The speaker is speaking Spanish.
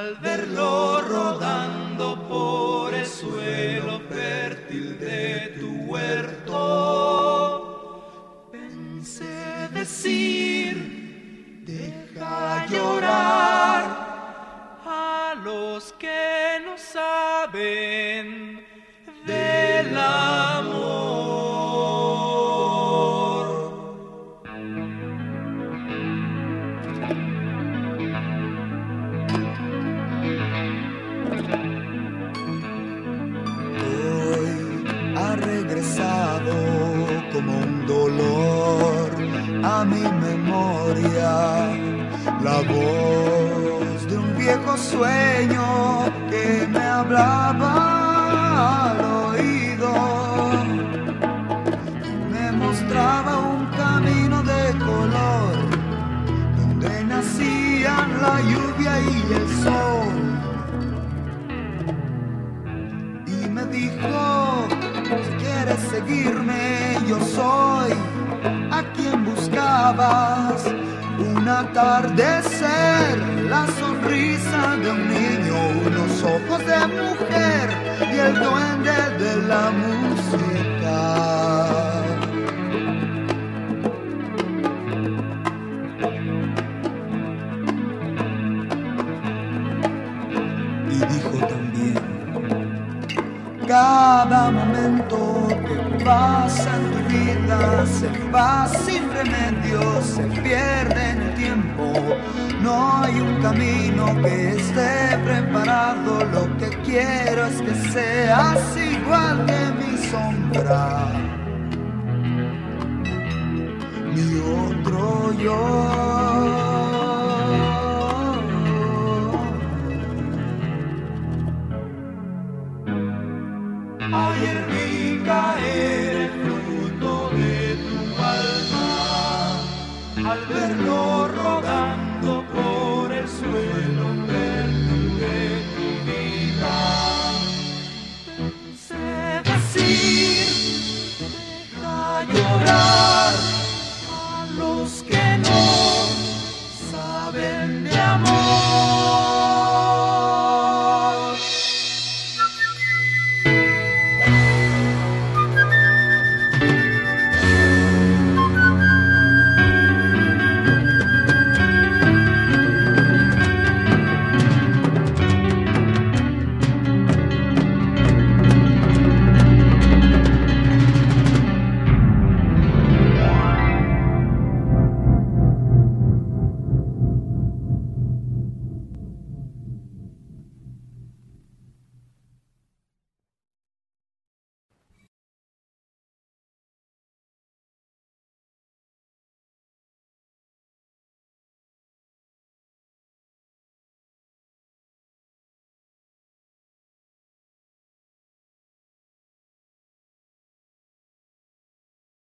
Al verlo rodando por el suelo fértil de tu huerto, pensé decir, deja llorar a los que no saben del amor. Ha regresado como un dolor a mi memoria la voz de un viejo sueño que me hablaba al oído y me mostraba un camino de color donde nacían la lluvia y el sol, y me dijo: si quieres seguirme, yo soy a quien buscabas. Un atardecer, la sonrisa de un niño, unos ojos de mujer y el duende de la música. Y dijo también: cada momento que pasa en tu vida se va sin remedio, se pierde en el tiempo. No hay un camino que esté preparado. Lo que quiero es que seas igual que mi sombra, mi otro yo.